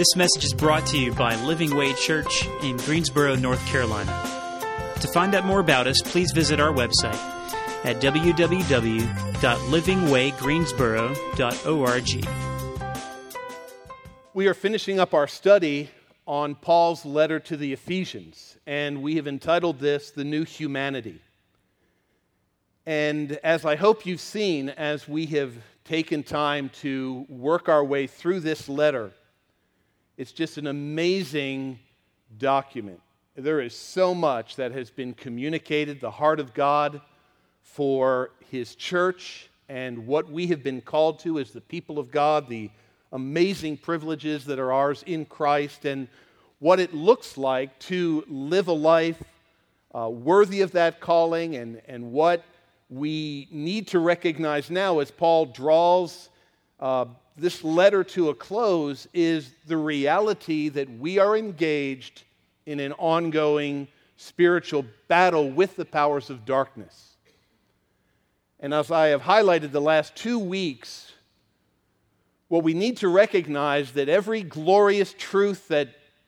This message is brought to you by Living Way Church in Greensboro, North Carolina. To find out more about us, please visit our website at www.livingwaygreensboro.org. We are finishing up our study on Paul's letter to the Ephesians, and we have entitled this The New Humanity. And as I hope you've seen, as we have taken time to work our way through this letter, it's just an amazing document. There is so much that has been communicated, the heart of God for His church and what we have been called to as the people of God, the amazing privileges that are ours in Christ, and what it looks like to live a life worthy of that calling, and what we need to recognize now as Paul draws this letter to a close is the reality that we are engaged in an ongoing spiritual battle with the powers of darkness. And as I have highlighted the last 2 weeks, what we need to recognize that every glorious truth that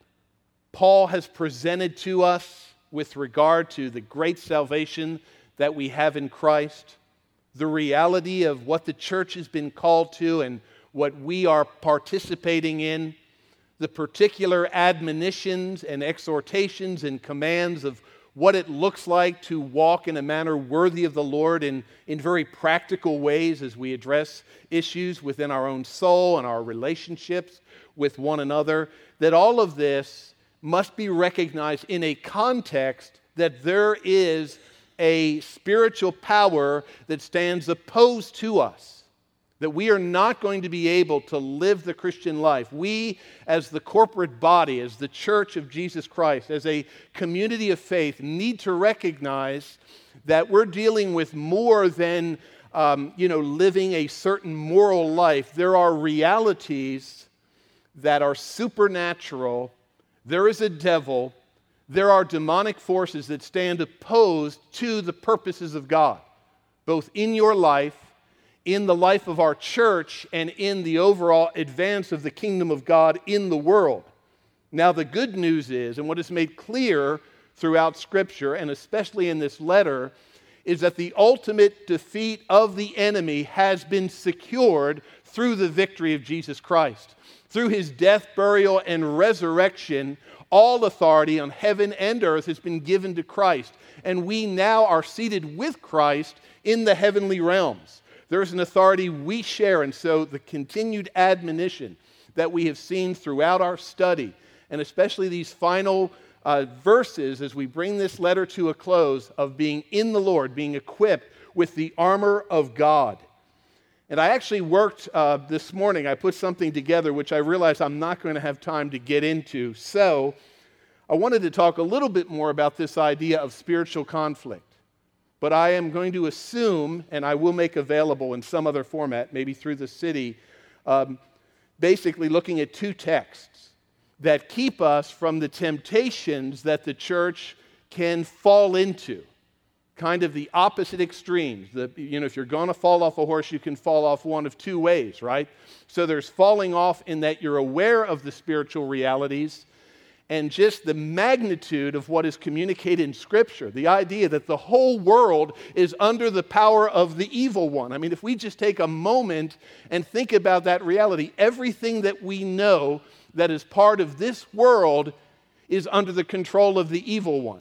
Paul has presented to us with regard to the great salvation that we have in Christ, the reality of what the church has been called to and what we are participating in, the particular admonitions and exhortations and commands of what it looks like to walk in a manner worthy of the Lord in very practical ways as we address issues within our own soul and our relationships with one another, that all of this must be recognized in a context that there is a spiritual power that stands opposed to us, that we are not going to be able to live the Christian life. We, as the corporate body, as the church of Jesus Christ, as a community of faith, need to recognize that we're dealing with more than living a certain moral life. There are realities that are supernatural. There is a devil. There are demonic forces that stand opposed to the purposes of God, both in your life, in the life of our church, and in the overall advance of the kingdom of God in the world. Now, the good news is, and what is made clear throughout Scripture, and especially in this letter, is that the ultimate defeat of the enemy has been secured through the victory of Jesus Christ. Through His death, burial, and resurrection, all authority on heaven and earth has been given to Christ, and we now are seated with Christ in the heavenly realms. There is an authority we share, and so the continued admonition that we have seen throughout our study, and especially these final verses as we bring this letter to a close, of being in the Lord, being equipped with the armor of God. And I actually worked this morning, I put something together which I realized I'm not going to have time to get into. So I wanted to talk a little bit more about this idea of spiritual conflict. But I am going to assume, and I will make available in some other format, maybe through the city, basically looking at 2 texts that keep us from the temptations that the church can fall into. Kind of the opposite extremes. If you're going to fall off a horse, you can fall off one of 2 ways, right? So there's falling off in that you're aware of the spiritual realities and just the magnitude of what is communicated in Scripture. The idea that the whole world is under the power of the evil one. I mean, if we just take a moment and think about that reality, everything that we know that is part of this world is under the control of the evil one.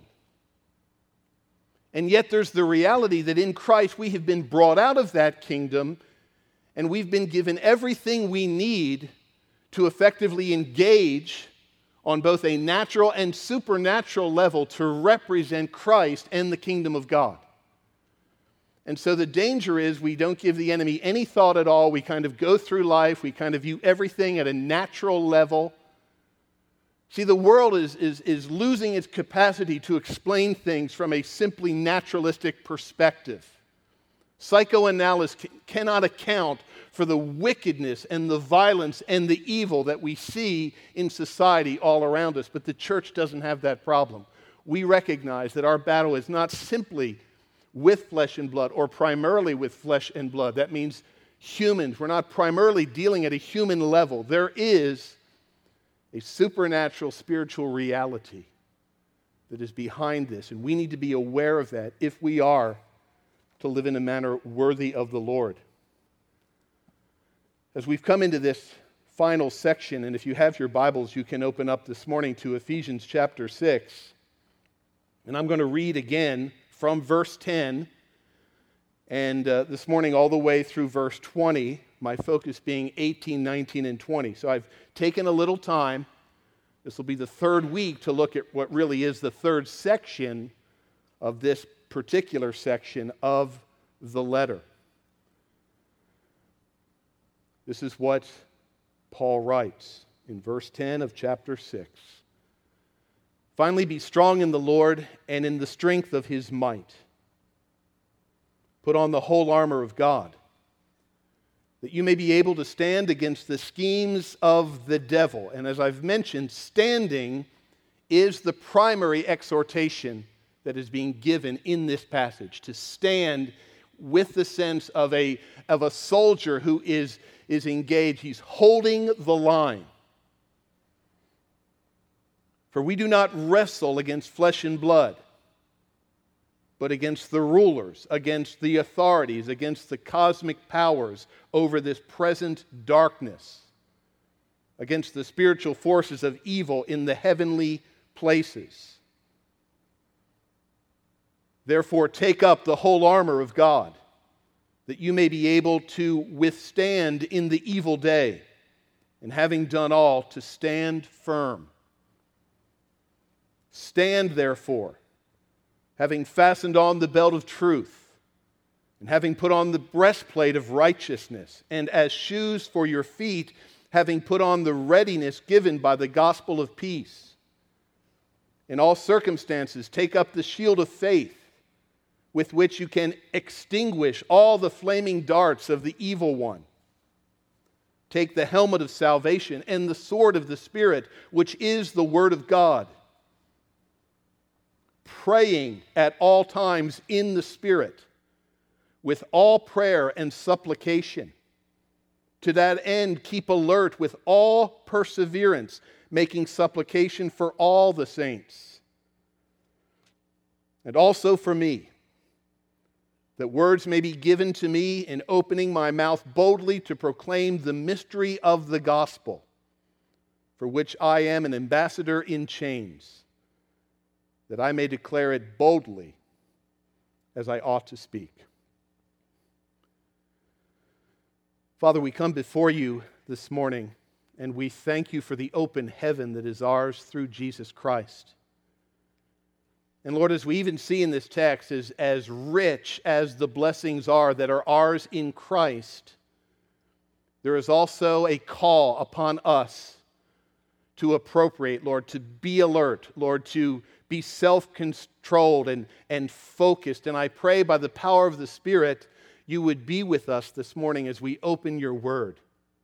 And yet there's the reality that in Christ we have been brought out of that kingdom, and we've been given everything we need to effectively engage on both a natural and supernatural level to represent Christ and the kingdom of God. And so the danger is we don't give the enemy any thought at all. We kind of go through life. We kind of view everything at a natural level. See, the world is losing its capacity to explain things from a simply naturalistic perspective. Psychoanalysis cannot account for the wickedness and the violence and the evil that we see in society all around us. But the church doesn't have that problem. We recognize that our battle is not simply with flesh and blood or primarily with flesh and blood. That means humans. We're not primarily dealing at a human level. There is a supernatural spiritual reality that is behind this, and we need to be aware of that if we are to live in a manner worthy of the Lord. As we've come into this final section, and if you have your Bibles, you can open up this morning to Ephesians chapter 6, and I'm going to read again from verse 10, and this morning all the way through verse 20, my focus being 18, 19, and 20. So I've taken a little time. This will be the third week to look at what really is the third section of this particular section of the letter. This is what Paul writes in verse 10 of chapter 6. Finally, be strong in the Lord and in the strength of his might. Put on the whole armor of God, that you may be able to stand against the schemes of the devil. And as I've mentioned, standing is the primary exhortation that is being given in this passage. To stand with the sense of a soldier who is engaged. He's holding the line. For we do not wrestle against flesh and blood, but against the rulers, against the authorities, against the cosmic powers over this present darkness, against the spiritual forces of evil in the heavenly places. Therefore, take up the whole armor of God, that you may be able to withstand in the evil day, and having done all, to stand firm. Stand, therefore, having fastened on the belt of truth, and having put on the breastplate of righteousness, and as shoes for your feet, having put on the readiness given by the gospel of peace. In all circumstances, take up the shield of faith, with which you can extinguish all the flaming darts of the evil one. Take the helmet of salvation and the sword of the Spirit, which is the word of God, praying at all times in the Spirit, with all prayer and supplication. To that end, keep alert with all perseverance, making supplication for all the saints, and also for me, that words may be given to me in opening my mouth boldly to proclaim the mystery of the gospel, for which I am an ambassador in chains, that I may declare it boldly as I ought to speak. Father, we come before you this morning, and we thank you for the open heaven that is ours through Jesus Christ. And Lord, as we even see in this text, as rich as the blessings are that are ours in Christ, there is also a call upon us to appropriate, Lord, to be alert, Lord, to be self-controlled and focused. And I pray by the power of the Spirit, you would be with us this morning as we open your word.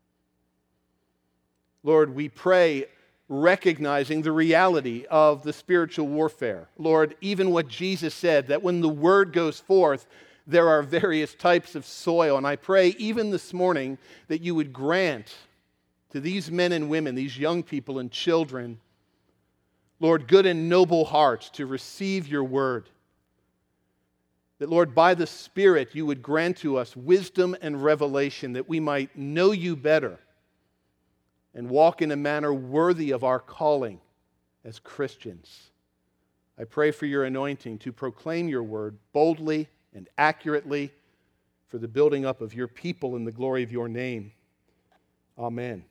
Lord, we pray recognizing the reality of the spiritual warfare. Lord, even what Jesus said, that when the word goes forth, there are various types of soil. And I pray even this morning that you would grant to these men and women, these young people and children, Lord, good and noble hearts to receive your word. That, Lord, by the Spirit, you would grant to us wisdom and revelation that we might know you better and walk in a manner worthy of our calling as Christians. I pray for your anointing to proclaim your word boldly and accurately for the building up of your people in the glory of your name. Amen.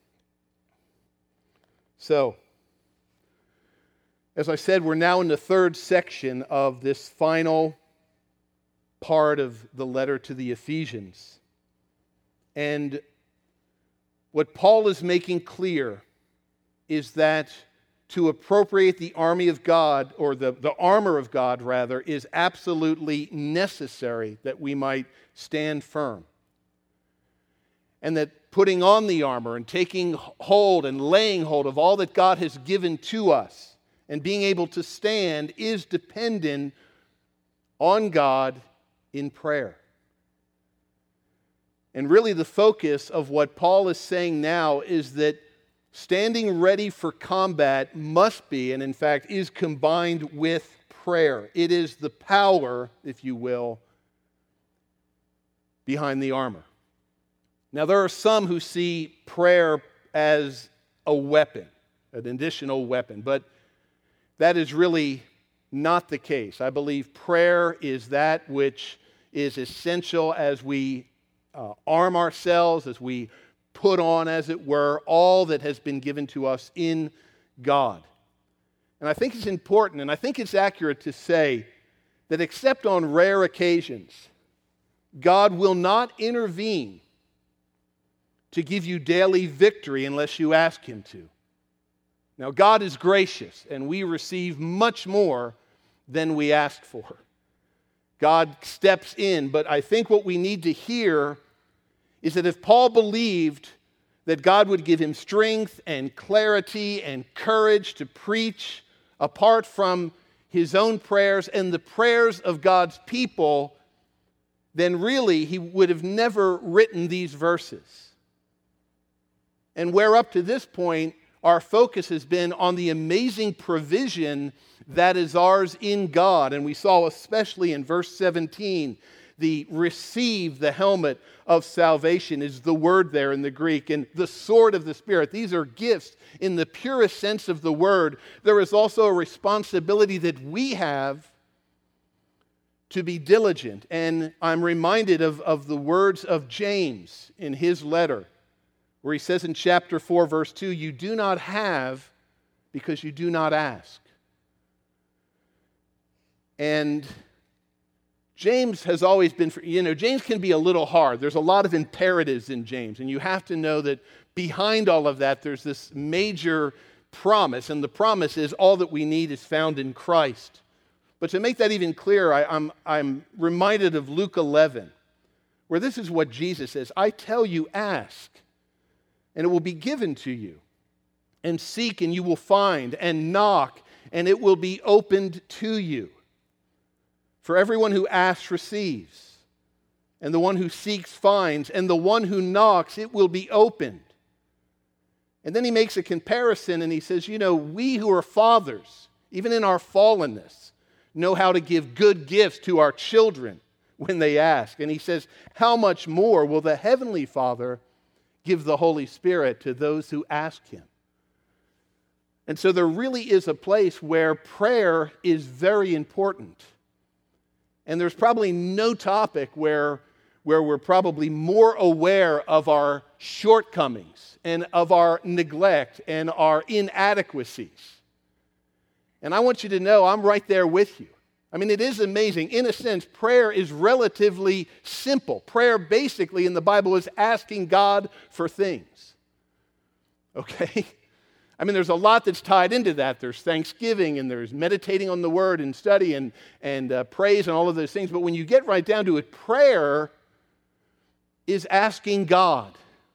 So, as I said, we're now in the third section of this final part of the letter to the Ephesians. And what Paul is making clear is that to appropriate the army of God, or the armor of God, rather, is absolutely necessary that we might stand firm. And that putting on the armor and taking hold and laying hold of all that God has given to us and being able to stand is dependent on God in prayer. And really the focus of what Paul is saying now is that standing ready for combat must be, and in fact is combined with prayer. It is the power, if you will, behind the armor. Now, there are some who see prayer as a weapon, an additional weapon, but that is really not the case. I believe prayer is that which is essential as we arm ourselves, as we put on, as it were, all that has been given to us in God. And I think it's important, and I think it's accurate to say that except on rare occasions, God will not intervene to give you daily victory unless you ask Him to. Now, God is gracious, and we receive much more than we ask for. God steps in, but I think what we need to hear is that if Paul believed that God would give him strength and clarity and courage to preach apart from his own prayers and the prayers of God's people, then really he would have never written these verses. And where up to this point, our focus has been on the amazing provision that is ours in God. And we saw especially in verse 17, the receive the helmet of salvation is the word there in the Greek, and the sword of the Spirit. These are gifts in the purest sense of the word. There is also a responsibility that we have to be diligent. And I'm reminded of the words of James in his letter, where he says in chapter 4, verse 2, you do not have because you do not ask. And James has always been, James can be a little hard. There's a lot of imperatives in James, and you have to know that behind all of that, there's this major promise, and the promise is all that we need is found in Christ. But to make that even clearer, I'm reminded of Luke 11, where this is what Jesus says, I tell you, ask, and it will be given to you. And seek, and you will find, and knock, and it will be opened to you. For everyone who asks receives, and the one who seeks finds, and the one who knocks, it will be opened. And then he makes a comparison, and he says, we who are fathers, even in our fallenness, know how to give good gifts to our children when they ask. And he says, how much more will the Heavenly Father give the Holy Spirit to those who ask Him? And so there really is a place where prayer is very important. And there's probably no topic where we're probably more aware of our shortcomings and of our neglect and our inadequacies. And I want you to know I'm right there with you. I mean, it is amazing. In a sense, prayer is relatively simple. Prayer basically in the Bible is asking God for things. Okay? I mean, there's a lot that's tied into that. There's thanksgiving, and there's meditating on the Word, and study, and praise, and all of those things. But when you get right down to it, prayer is asking God,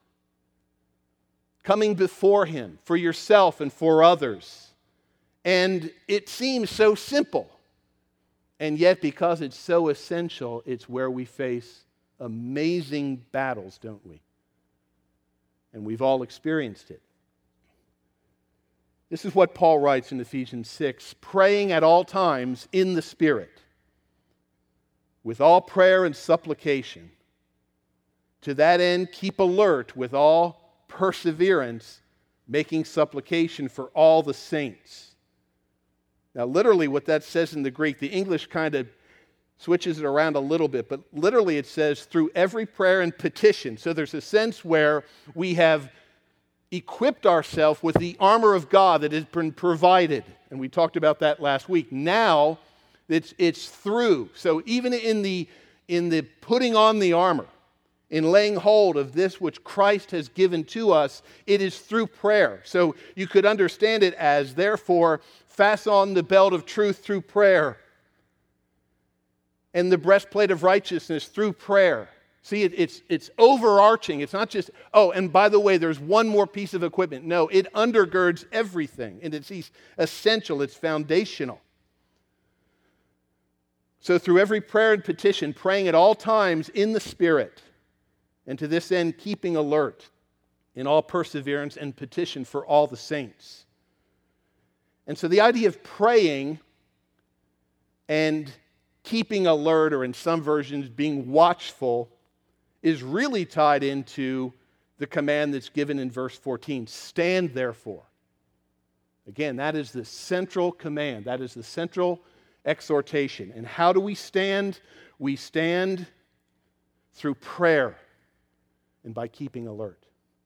coming before Him for yourself and for others. And it seems so simple. And yet, because it's so essential, it's where we face amazing battles, don't we? And we've all experienced it. This is what Paul writes in Ephesians 6, praying at all times in the Spirit, with all prayer and supplication. To that end, keep alert with all perseverance, making supplication for all the saints. Now, literally what that says in the Greek, the English kind of switches it around a little bit, but literally it says through every prayer and petition. So there's a sense where we have equipped ourselves with the armor of God that has been provided. And we talked about that last week. Now, it's through. So even in the putting on the armor, in laying hold of this which Christ has given to us, it is through prayer. So you could understand it as, therefore, fasten on the belt of truth through prayer, and the breastplate of righteousness through prayer. See, it's overarching. It's not just, and by the way, there's one more piece of equipment. No, it undergirds everything, and it's essential. It's foundational. So through every prayer and petition, praying at all times in the Spirit, and to this end, keeping alert in all perseverance and petition for all the saints. And so the idea of praying and keeping alert, or in some versions being watchful, is really tied into the command that's given in verse 14. Stand therefore. Again, that is the central command. That is the central exhortation. And how do we stand? We stand through prayer and by keeping alert.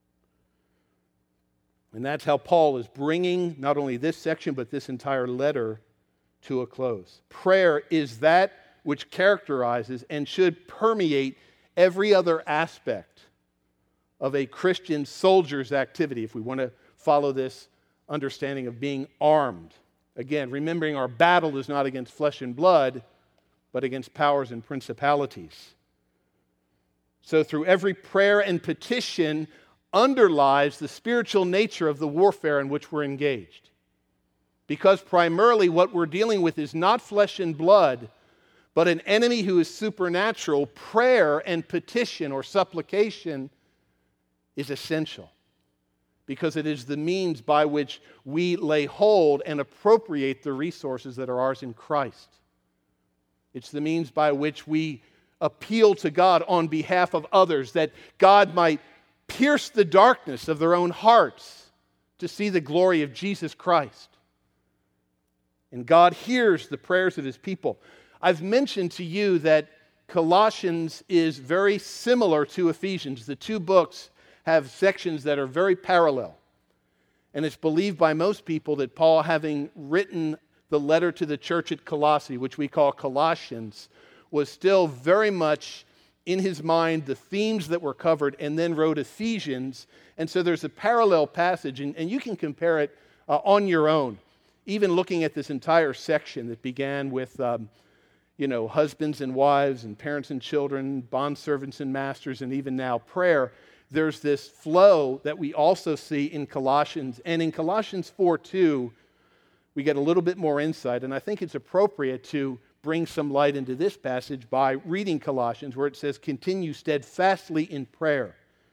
And that's how Paul is bringing not only this section, but this entire letter to a close. Prayer is that which characterizes and should permeate every other aspect of a Christian soldier's activity, if we want to follow this understanding of being armed. Again, remembering our battle is not against flesh and blood, but against powers and principalities. So through every prayer and petition underlies the spiritual nature of the warfare in which we're engaged. Because primarily what we're dealing with is not flesh and blood, but an enemy who is supernatural. Prayer and petition or supplication is essential, because it is the means by which we lay hold and appropriate the resources that are ours in Christ. It's the means by which we appeal to God on behalf of others, that God might pierce the darkness of their own hearts to see the glory of Jesus Christ. And God hears the prayers of His people. I've mentioned to you that Colossians is very similar to Ephesians. The two books have sections that are very parallel. And it's believed by most people that Paul, having written the letter to the church at Colossae, which we call Colossians, was still very much in his mind the themes that were covered, and then wrote Ephesians. And so there's a parallel passage, and you can compare it on your own, even looking at this entire section that began with husbands and wives and parents and children, bondservants and masters, and even now prayer. There's this flow that we also see in Colossians. And in Colossians 4:2, we get a little bit more insight. And I think it's appropriate to bring some light into this passage by reading Colossians, where it says, continue steadfastly in prayer,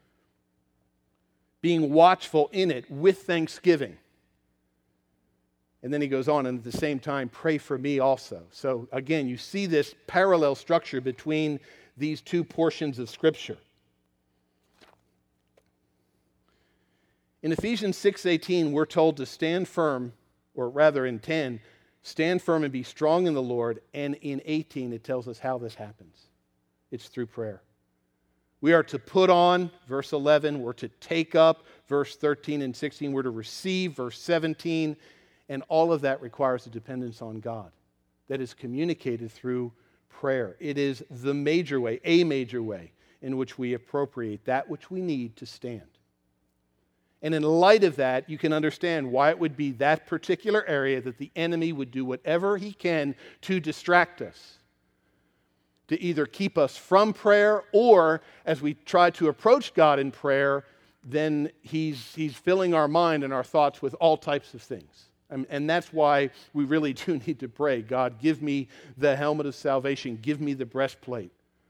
being watchful in it with thanksgiving. And then he goes on, and at the same time, pray for me also. So again, you see this parallel structure between these two portions of Scripture. In Ephesians 6:18, we're told to stand firm, or rather in 10, stand firm and be strong in the Lord. And in 18, it tells us how this happens. It's through prayer. We are to put on, verse 11. We're to take up, verse 13 and 16. We're to receive, verse 17. And all of that requires a dependence on God that is communicated through prayer. It is the major way, a major way, in which we appropriate that which we need to stand. And in light of that, you can understand why it would be that particular area that the enemy would do whatever he can to distract us, to either keep us from prayer, or as we try to approach God in prayer, then he's filling our mind and our thoughts with all types of things. And that's why we really do need to pray. God, give me the helmet of salvation. Give me the breastplate.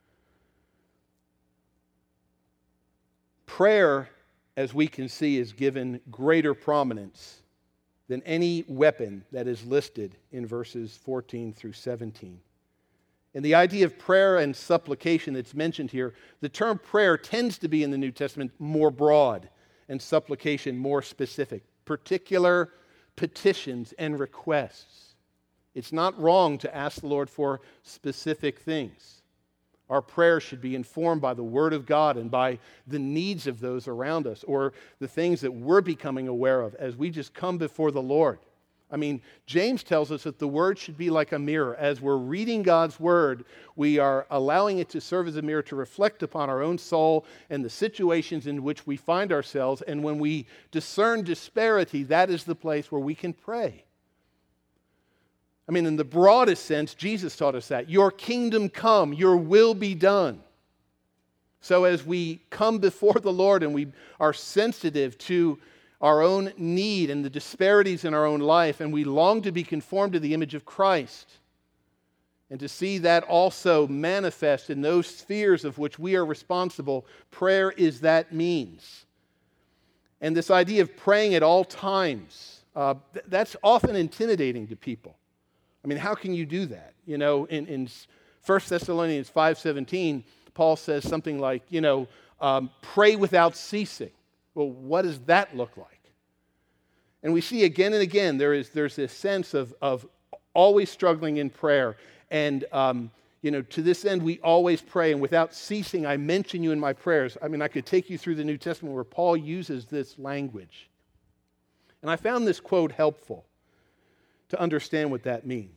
Prayer, as we can see, is given greater prominence than any weapon that is listed in verses 14 through 17. And the idea of prayer and supplication that's mentioned here, the term prayer tends to be in the New Testament more broad and supplication more specific, particular petitions and requests. It's not wrong to ask the Lord for specific things. Our prayer should be informed by the Word of God and by the needs of those around us, or the things that we're becoming aware of as we just come before the Lord. I mean, James tells us that the Word should be like a mirror. As we're reading God's Word, we are allowing it to serve as a mirror to reflect upon our own soul and the situations in which we find ourselves. And when we discern disparity, that is the place where we can pray. I mean, in the broadest sense, Jesus taught us that. Your kingdom come, your will be done. So as we come before the Lord and we are sensitive to our own need and the disparities in our own life, and we long to be conformed to the image of Christ, and to see that also manifest in those spheres of which we are responsible, prayer is that means. And this idea of praying at all times, that's often intimidating to people. I mean, how can you do that? You know, in 1 Thessalonians 5:17, Paul says something like, pray without ceasing. Well, what does that look like? And we see again and again there's this sense of always struggling in prayer. And, to this end, we always pray. And without ceasing, I mention you in my prayers. I mean, I could take you through the New Testament where Paul uses this language. And I found this quote helpful to understand what that means.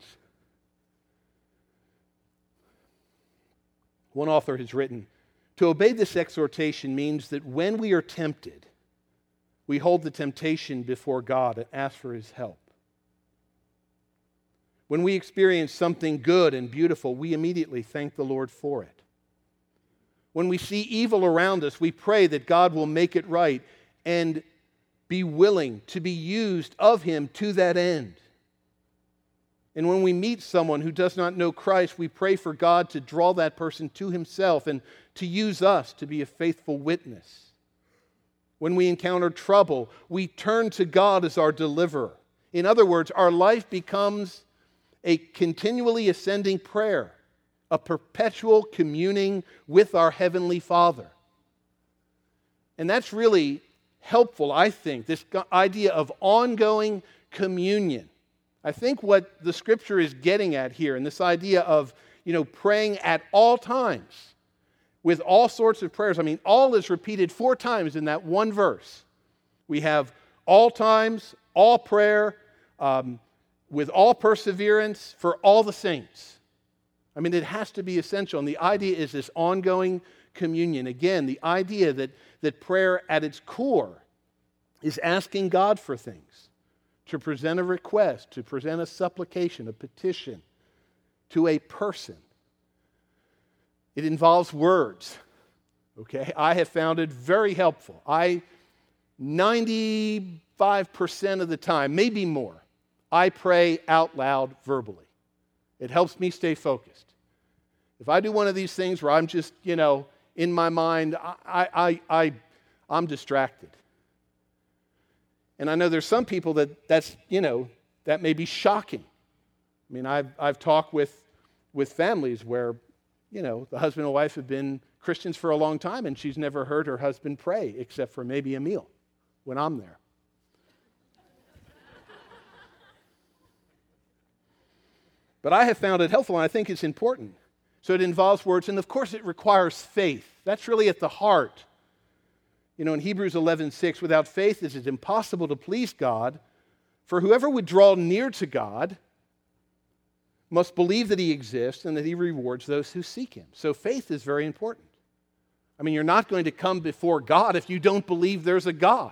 One author has written, to obey this exhortation means that when we are tempted, we hold the temptation before God and ask for His help. When we experience something good and beautiful, we immediately thank the Lord for it. When we see evil around us, we pray that God will make it right and be willing to be used of Him to that end. And when we meet someone who does not know Christ, we pray for God to draw that person to Himself and to use us to be a faithful witness. When we encounter trouble, we turn to God as our deliverer. In other words, our life becomes a continually ascending prayer, a perpetual communing with our Heavenly Father. And that's really helpful, I think, this idea of ongoing communion. I think what the Scripture is getting at here, and this idea of, praying at all times, with all sorts of prayers. I mean, all is repeated 4 times in that one verse. We have all times, all prayer, with all perseverance for all the saints. I mean, it has to be essential. And the idea is this ongoing communion. Again, the idea that prayer at its core is asking God for things, to present a request, to present a supplication, a petition to a person. It involves words, okay? I have found it very helpful. 95% of the time, maybe more, I pray out loud verbally. It helps me stay focused. If I do one of these things where I'm just, in my mind, I'm distracted. And I know there's some people that may be shocking. I mean, I've talked with families where, the husband and wife have been Christians for a long time and she's never heard her husband pray except for maybe a meal when I'm there. But I have found it helpful, and I think it's important. So it involves words, and of course it requires faith. That's really at the heart. In Hebrews 11:6, without faith it is impossible to please God, for whoever would draw near to God must believe that He exists and that He rewards those who seek Him. So faith is very important. I mean, you're not going to come before God if you don't believe there's a God.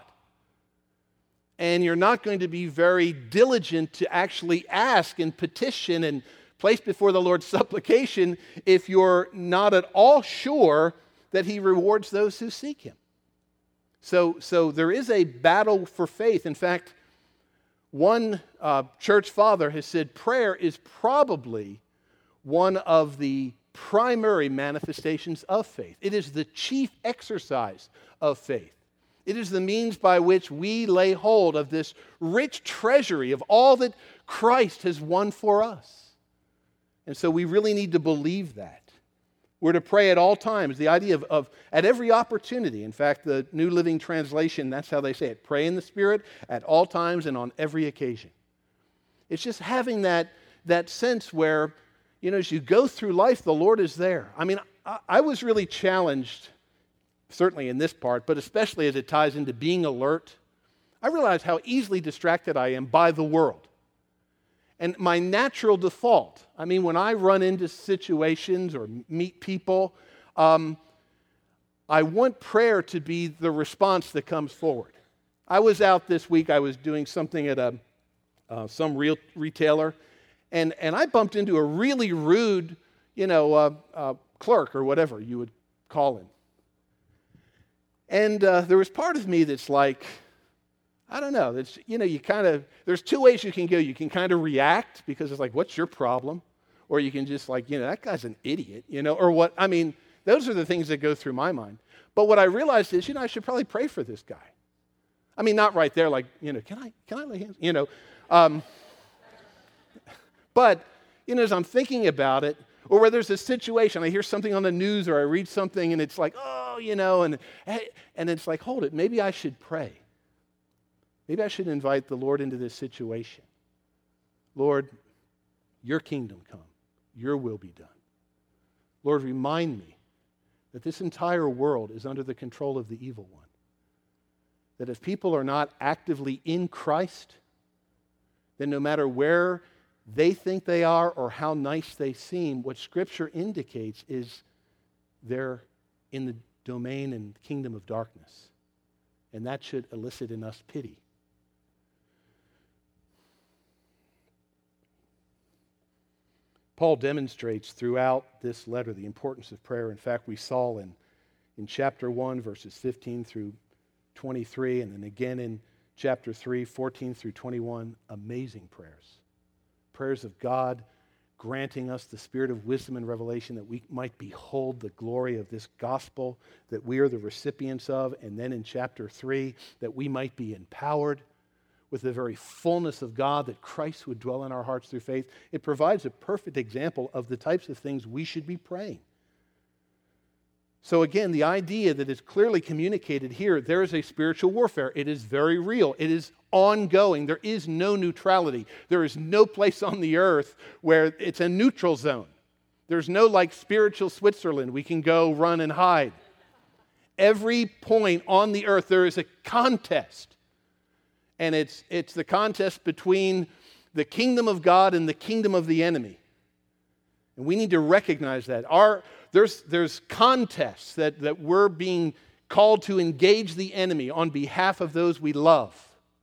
And you're not going to be very diligent to actually ask and petition and place before the Lord supplication if you're not at all sure that He rewards those who seek Him. So there is a battle for faith. In fact, one church father has said prayer is probably one of the primary manifestations of faith. It is the chief exercise of faith. It is the means by which we lay hold of this rich treasury of all that Christ has won for us. And so we really need to believe that. We're to pray at all times. The idea of at every opportunity. In fact, the New Living Translation, that's how they say it. Pray in the Spirit at all times and on every occasion. It's just having that sense where, as you go through life, the Lord is there. I mean, I was really challenged, certainly in this part, but especially as it ties into being alert. I realize how easily distracted I am by the world. And my natural default, when I run into situations or meet people, I want prayer to be the response that comes forward. I was out this week, I was doing something at some real retailer, and I bumped into a really rude, clerk or whatever you would call him. And there was part of me that's like, I don't know. It's, there's 2 ways you can go. You can kind of react because it's like, what's your problem? Or you can just that guy's an idiot, or what? Those are the things that go through my mind. But what I realized is, I should probably pray for this guy. I mean, not right there, like, can I lay hands? But, as I'm thinking about it, or where there's a situation, I hear something on the news or I read something and it's like, and it's like, hold it, maybe I should pray. Maybe I should invite the Lord into this situation. Lord, your kingdom come, your will be done. Lord, remind me that this entire world is under the control of the evil one. That if people are not actively in Christ, then no matter where they think they are or how nice they seem, what Scripture indicates is they're in the domain and kingdom of darkness. And that should elicit in us pity. Paul demonstrates throughout this letter the importance of prayer. In fact, we saw in chapter 1, verses 15 through 23, and then again in chapter 3, 14 through 21, amazing prayers. Prayers of God granting us the spirit of wisdom and revelation that we might behold the glory of this gospel that we are the recipients of, and then in chapter 3, that we might be empowered with the very fullness of God, that Christ would dwell in our hearts through faith. It provides a perfect example of the types of things we should be praying. So again, the idea that is clearly communicated here, there is a spiritual warfare. It is very real. It is ongoing. There is no neutrality. There is no place on the earth where it's a neutral zone. There's no like spiritual Switzerland. We can go run and hide. Every point on the earth, there is a contest. And it's the contest between the kingdom of God and the kingdom of the enemy. And we need to recognize that. There's contests that we're being called to engage the enemy on behalf of those we love.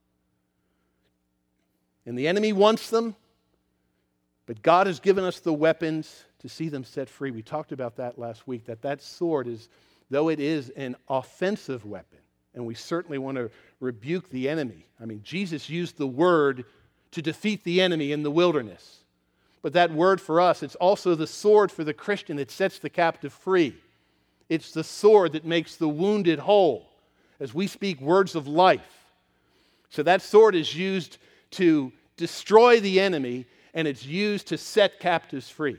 And the enemy wants them, but God has given us the weapons to see them set free. We talked about that last week, that sword is, though it is an offensive weapon, and we certainly want to rebuke the enemy. I mean, Jesus used the word to defeat the enemy in the wilderness. But that word for us, it's also the sword for the Christian that sets the captive free. It's the sword that makes the wounded whole as we speak words of life. So that sword is used to destroy the enemy, and it's used to set captives free.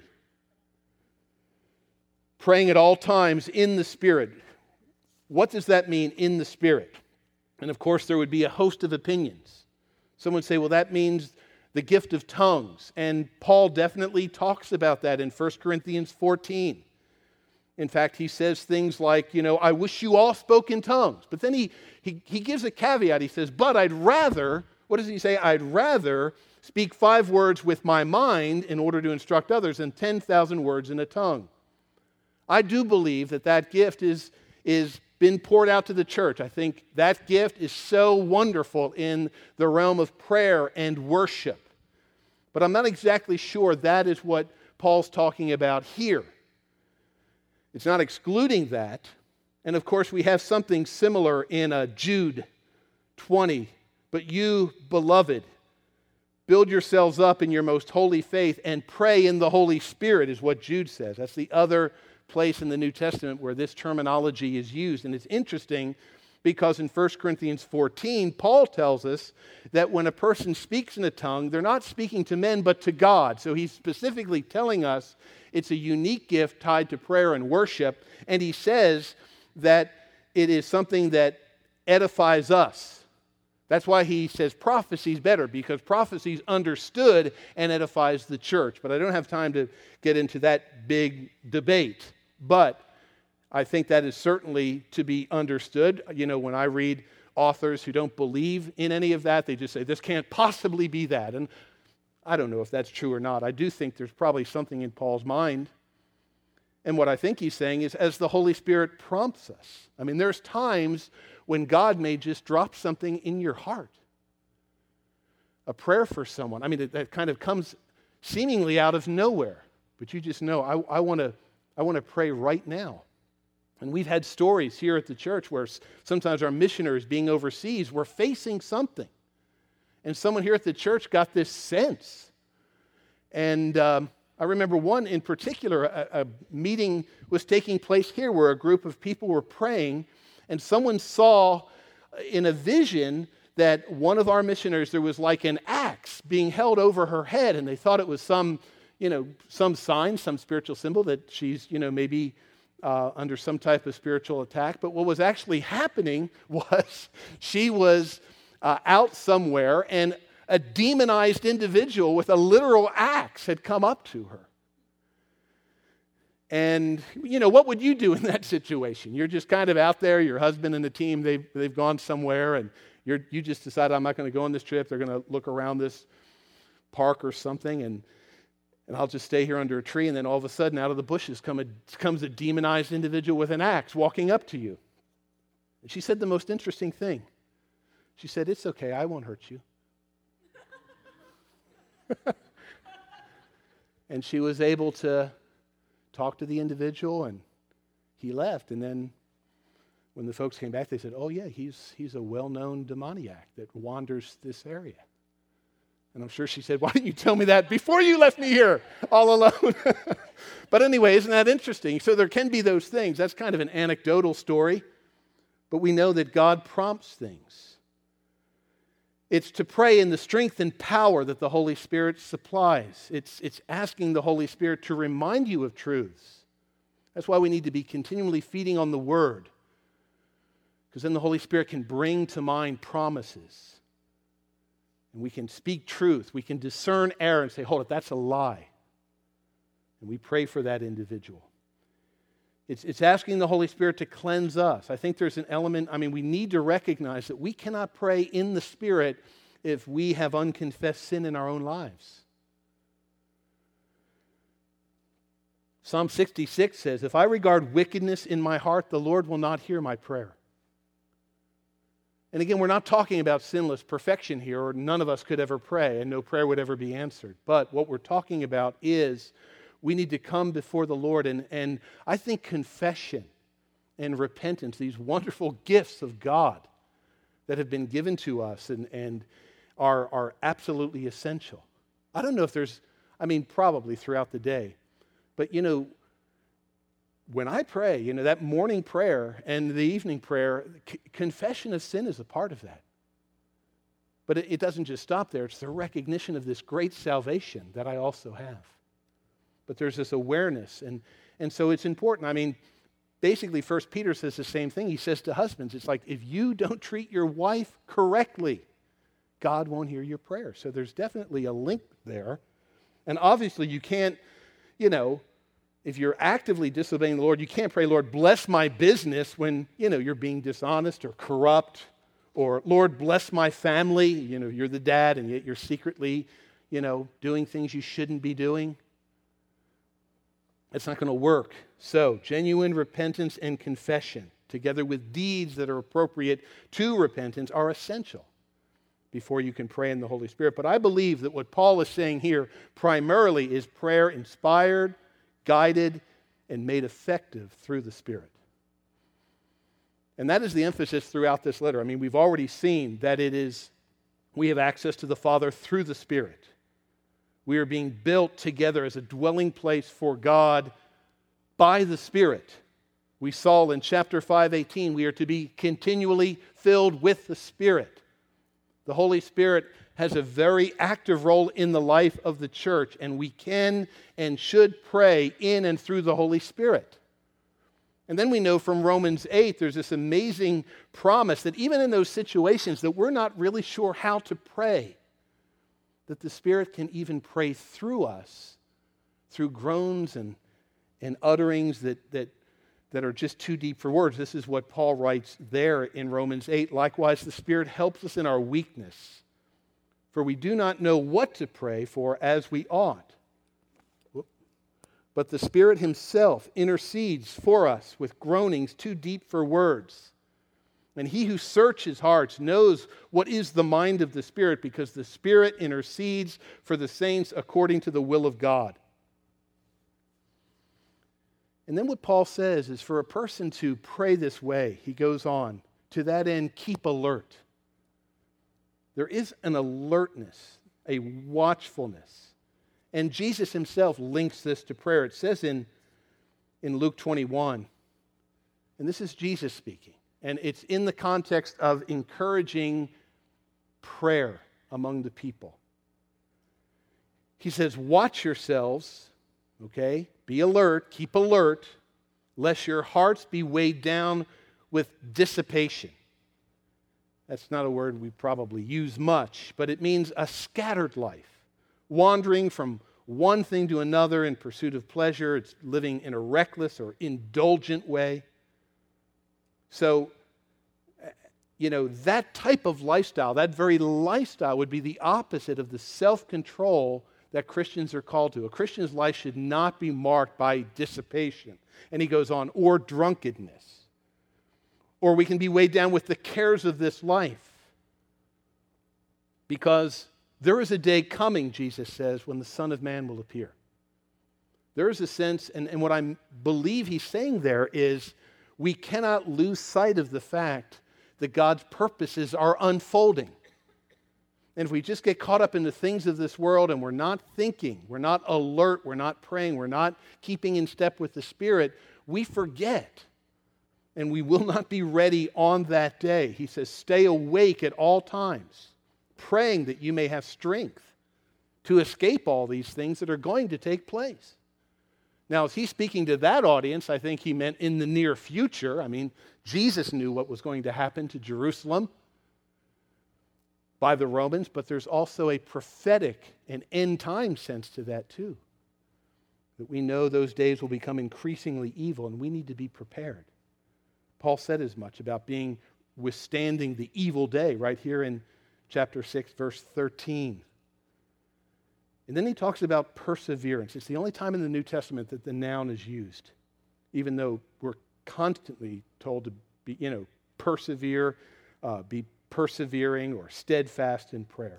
Praying at all times in the Spirit. What does that mean, in the Spirit? And of course, there would be a host of opinions. Some would say, well, that means the gift of tongues. And Paul definitely talks about that in 1 Corinthians 14. In fact, he says things like, I wish you all spoke in tongues. But then he gives a caveat. He says, but I'd rather, what does he say? I'd rather speak 5 words with my mind in order to instruct others than 10,000 words in a tongue. I do believe that gift is been poured out to the church. I think that gift is so wonderful in the realm of prayer and worship. But I'm not exactly sure that is what Paul's talking about here. It's not excluding that. And of course, we have something similar in Jude 20. But you, beloved, build yourselves up in your most holy faith and pray in the Holy Spirit, is what Jude says. That's the other place in the New Testament where this terminology is used. And it's interesting because in 1 Corinthians 14, Paul tells us that when a person speaks in a tongue, they're not speaking to men but to God. So he's specifically telling us it's a unique gift tied to prayer and worship. And he says that it is something that edifies us. That's why he says prophecy is better, because prophecy is understood and edifies the church. But I don't have time to get into that big debate. But I think that is certainly to be understood. When I read authors who don't believe in any of that, they just say, this can't possibly be that. And I don't know if that's true or not. I do think there's probably something in Paul's mind. And what I think he's saying is, as the Holy Spirit prompts us. I mean, there's times when God may just drop something in your heart. A prayer for someone. I mean, that kind of comes seemingly out of nowhere. But you just know, I want to pray right now. And we've had stories here at the church where sometimes our missionaries being overseas were facing something. And someone here at the church got this sense. And I remember one in particular, a meeting was taking place here where a group of people were praying, and someone saw in a vision that one of our missionaries, there was like an axe being held over her head, and they thought it was some sign, some spiritual symbol that she's, maybe under some type of spiritual attack. But what was actually happening was she was out somewhere, and a demonized individual with a literal axe had come up to her. And, what would you do in that situation? You're just kind of out there, your husband and the team, they've gone somewhere, and you just decide, I'm not going to go on this trip. They're going to look around this park or something, and I'll just stay here under a tree. And then all of a sudden, out of the bushes comes a demonized individual with an axe walking up to you. And she said the most interesting thing. She said, "It's okay, I won't hurt you." And she was able to talk to the individual, and he left. And then when the folks came back, they said, "Oh yeah, he's a well-known demoniac that wanders this area." And I'm sure she said, "Why didn't you tell me that before you left me here all alone?" But anyway, isn't that interesting? So there can be those things. That's kind of an anecdotal story, but we know that God prompts things. It's to pray in the strength and power that the Holy Spirit supplies. It's asking the Holy Spirit to remind you of truths. That's why we need to be continually feeding on the Word, because then the Holy Spirit can bring to mind promises. And we can speak truth. We can discern error and say, "Hold it, that's a lie." And we pray for that individual. It's asking the Holy Spirit to cleanse us. I think there's an element, we need to recognize that we cannot pray in the Spirit if we have unconfessed sin in our own lives. Psalm 66 says, "If I regard wickedness in my heart, the Lord will not hear my prayer." And again, we're not talking about sinless perfection here, or none of us could ever pray and no prayer would ever be answered. But what we're talking about is we need to come before the Lord, and I think confession and repentance, these wonderful gifts of God that have been given to us and are absolutely essential. I don't know if there's, probably throughout the day, but when I pray, that morning prayer and the evening prayer, confession of sin is a part of that. But it doesn't just stop there. It's the recognition of this great salvation that I also have. But there's this awareness, and so it's important. Basically, 1 Peter says the same thing. He says to husbands, it's like, if you don't treat your wife correctly, God won't hear your prayer. So there's definitely a link there. And obviously, you can't, if you're actively disobeying the Lord, you can't pray, "Lord, bless my business," when, you're being dishonest or corrupt, or, "Lord, bless my family." You're the dad, and yet you're secretly, doing things you shouldn't be doing. It's not going to work. So, genuine repentance and confession, together with deeds that are appropriate to repentance, are essential before you can pray in the Holy Spirit. But I believe that what Paul is saying here primarily is prayer inspired, guided, and made effective through the Spirit. And that is the emphasis throughout this letter. We've already seen that we have access to the Father through the Spirit. We are being built together as a dwelling place for God by the Spirit. We saw in chapter 5:18, we are to be continually filled with the Spirit. The Holy Spirit has a very active role in the life of the church, and we can and should pray in and through the Holy Spirit. And then we know from Romans 8, there's this amazing promise that even in those situations that we're not really sure how to pray, that the Spirit can even pray through us, through groans and utterings that are just too deep for words. This is what Paul writes there in Romans 8. "Likewise, the Spirit helps us in our weakness, for we do not know what to pray for as we ought. But the Spirit Himself intercedes for us with groanings too deep for words. And He who searches hearts knows what is the mind of the Spirit, because the Spirit intercedes for the saints according to the will of God." And then what Paul says is, for a person to pray this way, he goes on, "To that end, keep alert." There is an alertness, a watchfulness. And Jesus Himself links this to prayer. It says in Luke 21, and this is Jesus speaking, And it's in the context of encouraging prayer among the people. He says, watch yourselves, okay? Be alert, keep alert, lest your hearts be weighed down with dissipation. That's not a word we probably use much, but it means a scattered life, wandering from one thing to another in pursuit of pleasure. It's living in a reckless or indulgent way. So, that type of lifestyle, that very lifestyle would be the opposite of the self-control that Christians are called to. A Christian's life should not be marked by dissipation. And he goes on, or drunkenness. Or we can be weighed down with the cares of this life. Because there is a day coming, Jesus says, when the Son of Man will appear. There is a sense, and what I believe he's saying there is, we cannot lose sight of the fact that God's purposes are unfolding. And if we just get caught up in the things of this world and we're not thinking, we're not alert, we're not praying, we're not keeping in step with the Spirit, we forget. And we will not be ready on that day. He says, stay awake at all times, praying that you may have strength to escape all these things that are going to take place. Now, as he's speaking to that audience, I think he meant in the near future. I mean, Jesus knew what was going to happen to Jerusalem by the Romans, but there's also a prophetic and end-time sense to that too. That we know those days will become increasingly evil, and we need to be prepared. Paul said as much about withstanding the evil day right here in chapter 6, verse 13. And then he talks about perseverance. It's the only time in the New Testament that the noun is used, even though we're constantly told to be, persevere, be persevering or steadfast in prayer.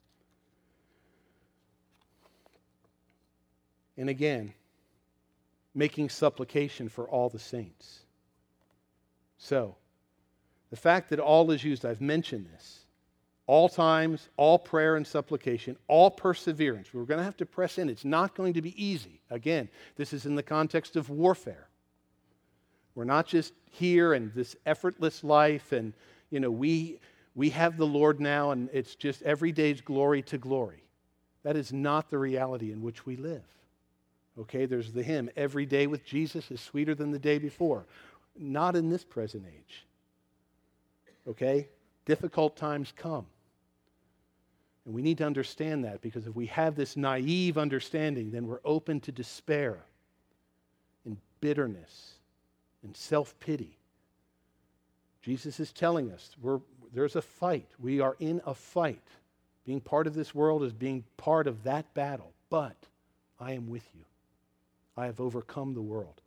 And again, making supplication for all the saints. So, the fact that all is used, I've mentioned this, all times, all prayer and supplication, all perseverance. We're going to have to press in. It's not going to be easy. Again, this is in the context of warfare. We're not just here in this effortless life and, we have the Lord now and it's just every day's glory to glory. That is not the reality in which we live. Okay, there's the hymn, every day with Jesus is sweeter than the day before. Not in this present age. Okay, difficult times come. And we need to understand that, because if we have this naive understanding, then we're open to despair and bitterness and self-pity. Jesus is telling us there's a fight. We are in a fight. Being part of this world is being part of that battle. But I am with you. I have overcome the world.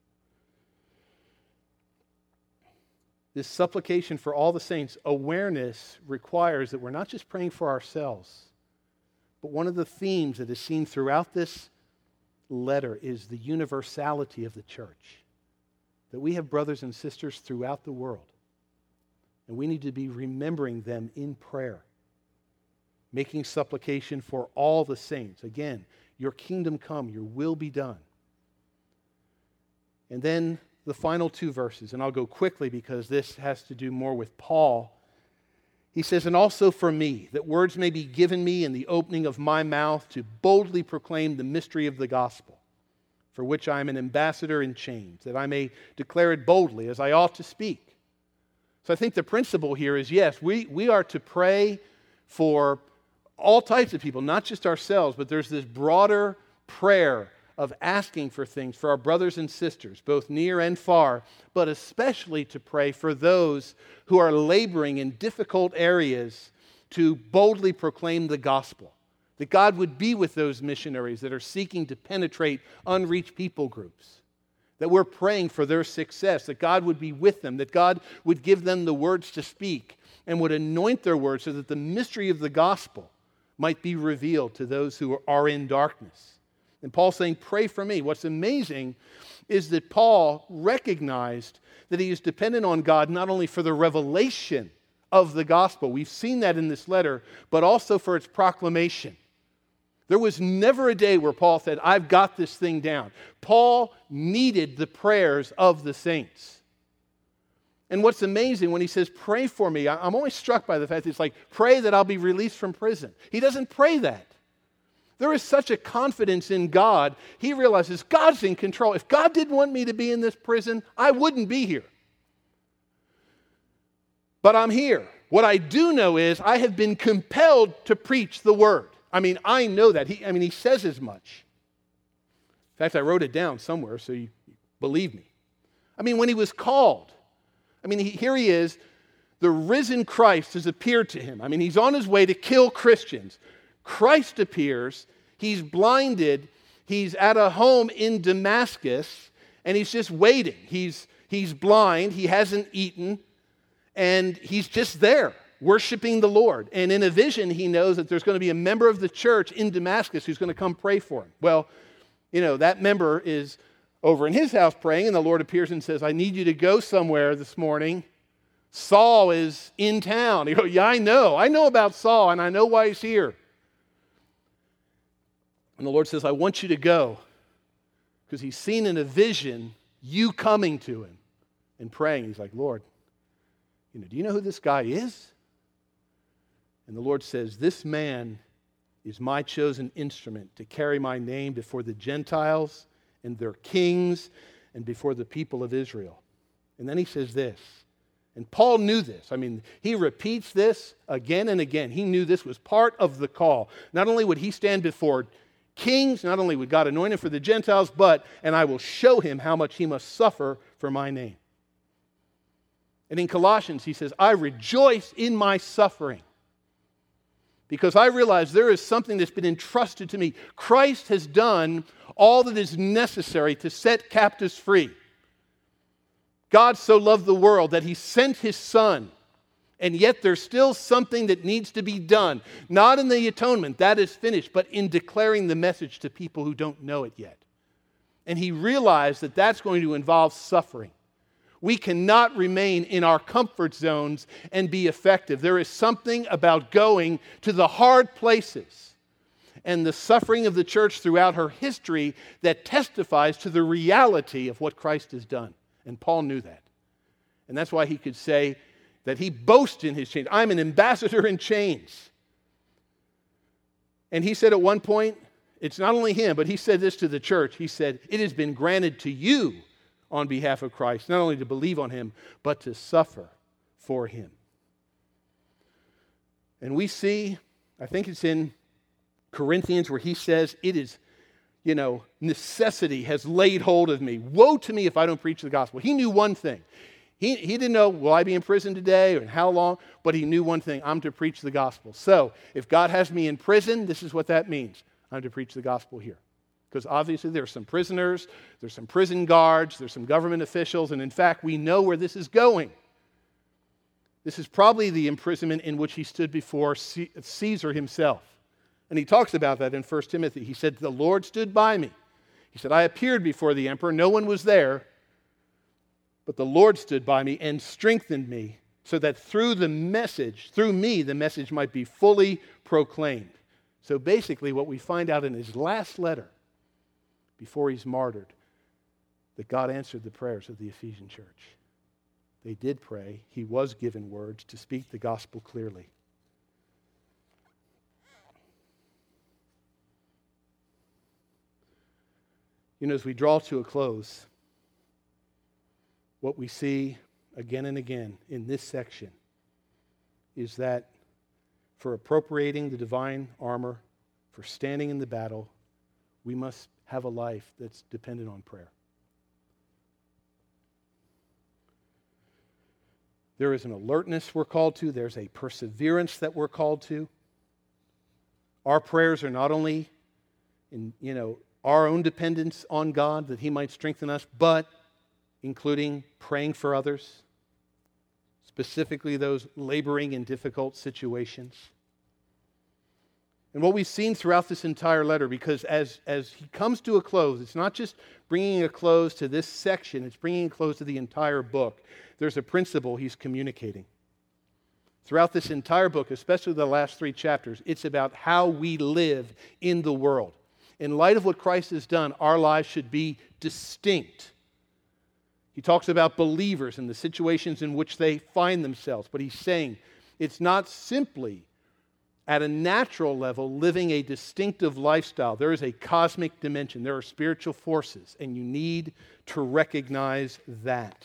This supplication for all the saints, awareness requires that we're not just praying for ourselves, but one of the themes that is seen throughout this letter is the universality of the church. That we have brothers and sisters throughout the world, and we need to be remembering them in prayer, making supplication for all the saints. Again, your kingdom come, your will be done. And then the final two verses, and I'll go quickly because this has to do more with Paul. He says, and also for me, that words may be given me in the opening of my mouth to boldly proclaim the mystery of the gospel, for which I am an ambassador in chains, that I may declare it boldly as I ought to speak. So I think the principle here is, yes, we are to pray for all types of people, not just ourselves, but there's this broader prayer of asking for things for our brothers and sisters, both near and far, but especially to pray for those who are laboring in difficult areas to boldly proclaim the gospel. That God would be with those missionaries that are seeking to penetrate unreached people groups. That we're praying for their success, that God would be with them, that God would give them the words to speak and would anoint their words so that the mystery of the gospel might be revealed to those who are in darkness. And Paul's saying, pray for me. What's amazing is that Paul recognized that he is dependent on God not only for the revelation of the gospel, we've seen that in this letter, but also for its proclamation. There was never a day where Paul said, I've got this thing down. Paul needed the prayers of the saints. And what's amazing when he says, pray for me, I'm always struck by the fact that it's like, pray that I'll be released from prison. He doesn't pray that. There is such a confidence in God, he realizes God's in control. If God didn't want me to be in this prison, I wouldn't be here. But I'm here. What I do know is I have been compelled to preach the word. I know that. He says as much. In fact, I wrote it down somewhere so you believe me. When he was called, here he is, the risen Christ has appeared to him. He's on his way to kill Christians. Christ appears, he's blinded, he's at a home in Damascus, and he's just waiting. He's blind, he hasn't eaten, and he's just there, worshiping the Lord. And in a vision, he knows that there's going to be a member of the church in Damascus who's going to come pray for him. Well, that member is over in his house praying, and the Lord appears and says, I need you to go somewhere this morning. Saul is in town. You go, yeah, I know about Saul, and I know why he's here. And the Lord says, I want you to go, because he's seen in a vision you coming to him and praying. He's like, Lord, do you know who this guy is? And the Lord says, this man is my chosen instrument to carry my name before the Gentiles and their kings and before the people of Israel. And then he says this, and Paul knew this. He repeats this again and again. He knew this was part of the call. Not only would he stand before kings, not only would God anoint him for the Gentiles, and I will show him how much he must suffer for my name. And in Colossians, he says, I rejoice in my suffering because I realize there is something that's been entrusted to me. Christ has done all that is necessary to set captives free. God so loved the world that he sent his Son. And yet there's still something that needs to be done. Not in the atonement, that is finished, but in declaring the message to people who don't know it yet. And he realized that that's going to involve suffering. We cannot remain in our comfort zones and be effective. There is something about going to the hard places and the suffering of the church throughout her history that testifies to the reality of what Christ has done. And Paul knew that. And that's why he could say, that he boasts in his chains. I'm an ambassador in chains. And he said at one point, it's not only him, but he said this to the church. He said, it has been granted to you on behalf of Christ, not only to believe on him, but to suffer for him. And we see, I think it's in Corinthians where he says, it is, necessity has laid hold of me. Woe to me if I don't preach the gospel. He knew one thing. He didn't know, will I be in prison today and how long? But he knew one thing, I'm to preach the gospel. So if God has me in prison, this is what that means. I'm to preach the gospel here. Because obviously there's some prisoners, there's some prison guards, there's some government officials, and in fact, we know where this is going. This is probably the imprisonment in which he stood before Caesar himself. And he talks about that in 1 Timothy. He said, the Lord stood by me. He said, I appeared before the emperor, no one was there. But the Lord stood by me and strengthened me so that through me, the message might be fully proclaimed. So basically what we find out in his last letter, before he's martyred, that God answered the prayers of the Ephesian church. They did pray. He was given words to speak the gospel clearly. As we draw to a close, what we see again and again in this section is that for appropriating the divine armor, for standing in the battle, we must have a life that's dependent on prayer. There is an alertness we're called to. There's a perseverance that we're called to. Our prayers are not only in, our own dependence on God that he might strengthen us, but including praying for others, specifically those laboring in difficult situations. And what we've seen throughout this entire letter, because as he comes to a close, it's not just bringing a close to this section, it's bringing a close to the entire book. There's a principle he's communicating. Throughout this entire book, especially the last 3 chapters, it's about how we live in the world. In light of what Christ has done, our lives should be distinct. He talks about believers and the situations in which they find themselves. But he's saying it's not simply at a natural level living a distinctive lifestyle. There is a cosmic dimension. There are spiritual forces, and you need to recognize that.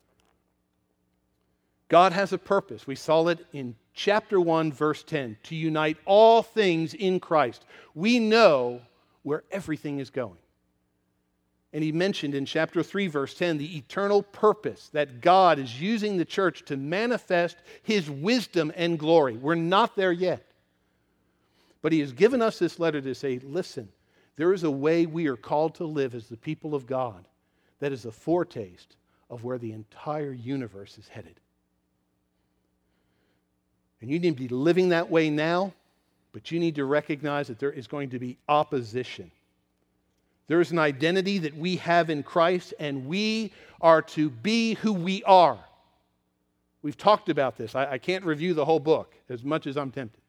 God has a purpose. We saw it in chapter 1, verse 10, to unite all things in Christ. We know where everything is going. And he mentioned in chapter 3, verse 10, the eternal purpose that God is using the church to manifest his wisdom and glory. We're not there yet. But he has given us this letter to say, listen, there is a way we are called to live as the people of God that is a foretaste of where the entire universe is headed. And you need to be living that way now, but you need to recognize that there is going to be opposition. There is an identity that we have in Christ, and we are to be who we are. We've talked about this. I can't review the whole book as much as I'm tempted.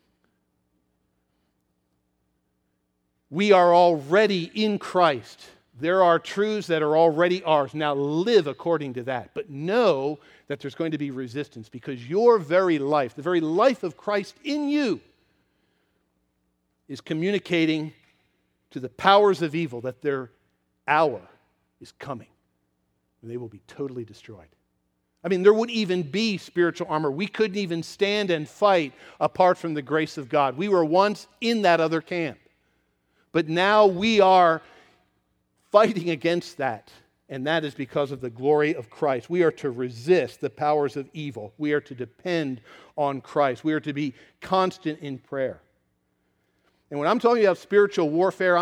We are already in Christ. There are truths that are already ours. Now live according to that. But know that there's going to be resistance because your very life, the very life of Christ in you, is communicating to the powers of evil that their hour is coming and they will be totally destroyed. I mean, there wouldn't even be spiritual armor. We couldn't even stand and fight apart from the grace of God. We were once in that other camp. But now we are fighting against that, and that is because of the glory of Christ. We are to resist the powers of evil. We are to depend on Christ. We are to be constant in prayer. And when I'm talking about spiritual warfare,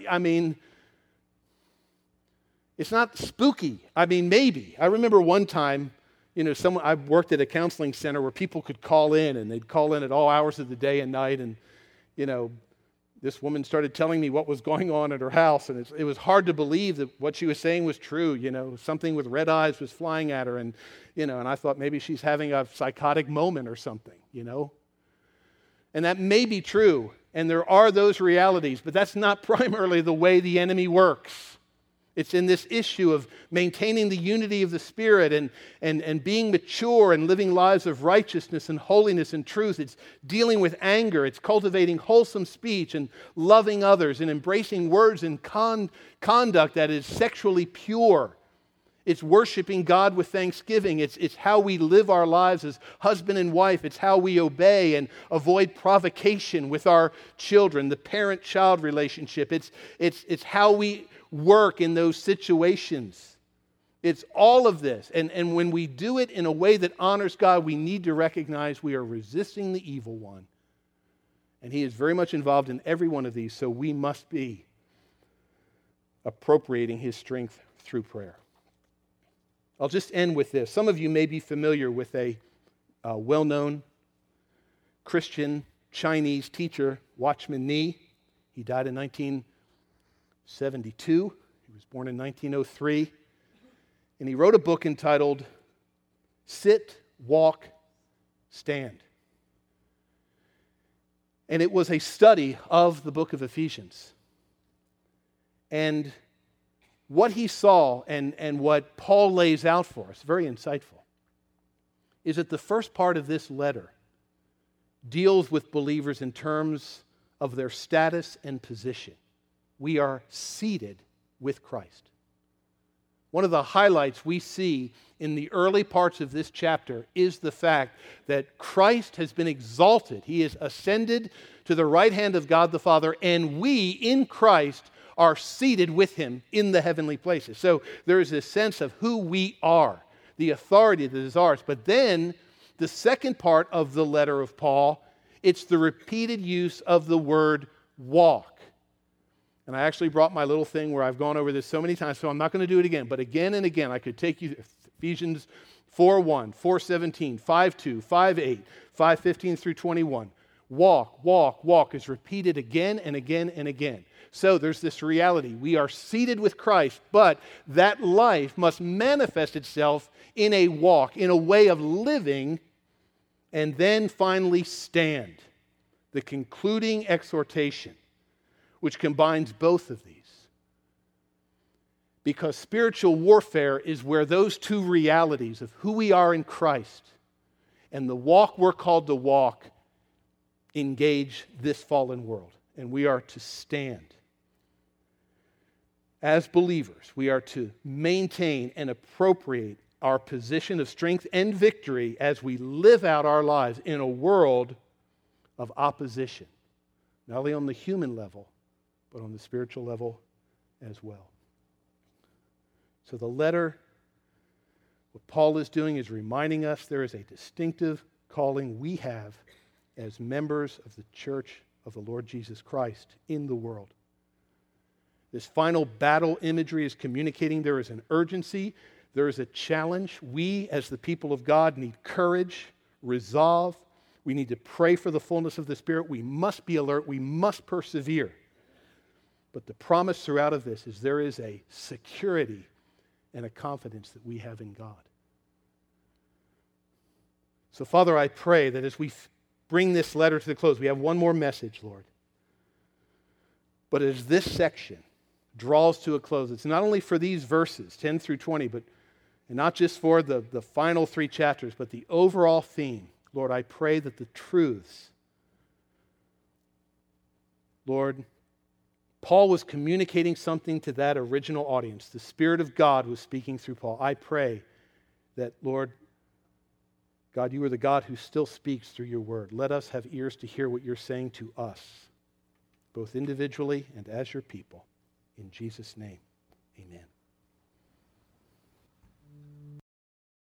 it's not spooky. I mean, maybe. I remember one time, I worked at a counseling center where people could call in, and they'd call in at all hours of the day and night, and, this woman started telling me what was going on at her house, and it was hard to believe that what she was saying was true. Something with red eyes was flying at her, and I thought maybe she's having a psychotic moment or something, And that may be true, and there are those realities, but that's not primarily the way the enemy works. It's in this issue of maintaining the unity of the Spirit and being mature and living lives of righteousness and holiness and truth. It's dealing with anger. It's cultivating wholesome speech and loving others and embracing words and conduct that is sexually pure. It's worshiping God with thanksgiving. It's how we live our lives as husband and wife. It's how we obey and avoid provocation with our children, the parent-child relationship. It's how we work in those situations. It's all of this. And when we do it in a way that honors God, we need to recognize we are resisting the evil one. And he is very much involved in every one of these, so we must be appropriating his strength through prayer. I'll just end with this. Some of you may be familiar with a well-known Christian Chinese teacher, Watchman Nee. He died in 1972. He was born in 1903. And he wrote a book entitled Sit, Walk, Stand. And it was a study of the book of Ephesians. And what he saw and what Paul lays out for us, very insightful, is that the first part of this letter deals with believers in terms of their status and position. We are seated with Christ. One of the highlights we see in the early parts of this chapter is the fact that Christ has been exalted. He is ascended to the right hand of God the Father, and we in Christ are seated with him in the heavenly places. So there is this sense of who we are, the authority that is ours. But then the second part of the letter of Paul, it's the repeated use of the word walk. And I actually brought my little thing where I've gone over this so many times, so I'm not going to do it again. But again and again, I could take you Ephesians 4:1, 4:17, 5:2, 5:8, 5:15 through 21. Walk, walk, walk is repeated again and again and again. So there's this reality. We are seated with Christ, but that life must manifest itself in a walk, in a way of living, and then finally stand. The concluding exhortation, which combines both of these. Because spiritual warfare is where those two realities of who we are in Christ and the walk we're called to walk engage this fallen world. And we are to stand. As believers, we are to maintain and appropriate our position of strength and victory as we live out our lives in a world of opposition, not only on the human level, but on the spiritual level as well. So the letter, what Paul is doing is reminding us there is a distinctive calling we have as members of the church of the Lord Jesus Christ in the world. This final battle imagery is communicating there is an urgency, there is a challenge. We, as the people of God, need courage, resolve. We need to pray for the fullness of the Spirit. We must be alert. We must persevere. But the promise throughout of this is there is a security and a confidence that we have in God. So, Father, I pray that as we bring this letter to the close, we have one more message, Lord. But as this section draws to a close, it's not only for these verses, 10 through 20, and not just for the final 3 chapters, but the overall theme. Lord, I pray that the truths, Lord, Paul was communicating something to that original audience. The Spirit of God was speaking through Paul. I pray that, Lord, God, you are the God who still speaks through your word. Let us have ears to hear what you're saying to us, both individually and as your people. In Jesus' name, amen.